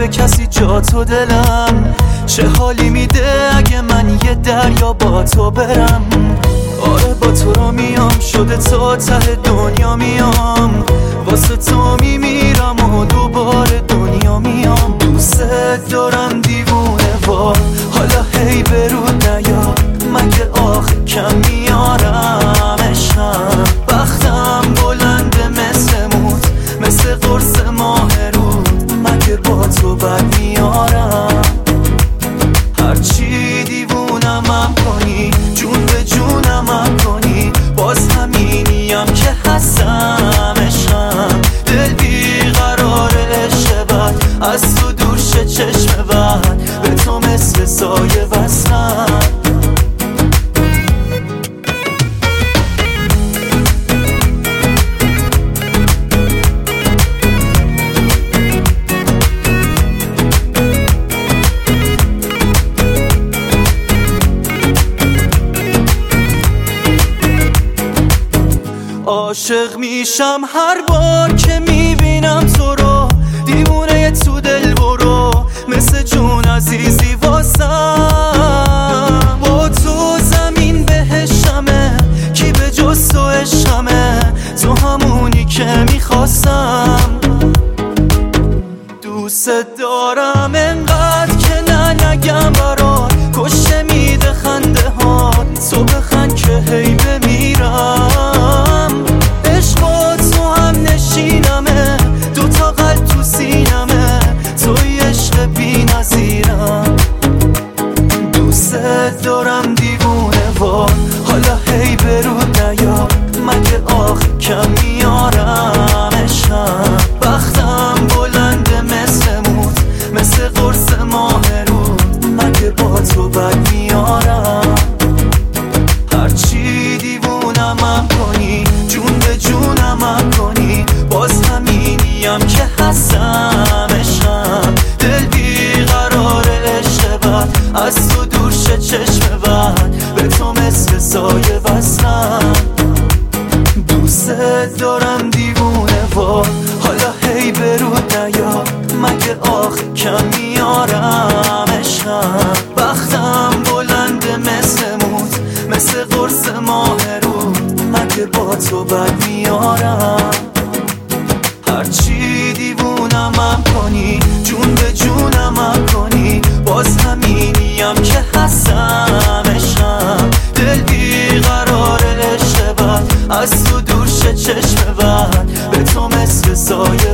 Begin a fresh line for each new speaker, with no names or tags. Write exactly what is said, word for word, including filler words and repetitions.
به کسی جا تو دلم. چه حالی میده اگه من یه دریا با تو برم. آره با تو رو میام، شده تا ته دنیا میام. واسه تو میمیرم و دوباره دنیا میام. دوست دارم دیوونه وار، حالا هی برود نیا. مگه آخه کم میارم عشقم. بختم بلنده مثل موت، مثل قرص ماه رو. مگه با تو بد میارم. هرچی دیوونم هم کنی، جون به جونم هم کنی، باز همینیم که هستم عشقم. دل بیقرار عشق بد، از تو دور شه چشم بد، به تو مثل سایه وصلم. عاشق میشم هر بار که میبینم تو رو، دیوونه تو دل برو، مثل جون عزیزی واسم. با تو زمین بهشمه، کی به جز تو عشقمه، تو همونی که میخواستم. دوست دارم انقدر که نه نگم برات، کشته میده خنده ها، تو بخند که هی بمیرم. عشق با تو هم نشینمه، دوتا قلب تو سینمه، توی عشق بی نظیرم. دوست دارم دیوونه وار، حالا هی برود نیا. مگه آخه کم میارم عشقم. بختم بلنده مثل موت، مثل قرص ماه رو. مگه با تو بد میارم. هرچی دیوونم هم کنی، جون به جونم هم کنی، باز همینیم که هستم عشقم. دل بیقرار عشق بد، از تو دور شه چشم بد، به تو مثل سایه وصلم. دوست دارم دیوونه وار، حالا هی برود نیا. مگه آخه کم میارم عشقم. بختم بلنده مثل موت، مثل قرص ماه رو. مگه با تو بد میارم. هرچی دیوونم هم کنی، جون به جونم هم کنی، باز همینیم که هستم عشقم. دل بیقرار عشق بد، از تو دور شه چشم بد، به تو مثل سایه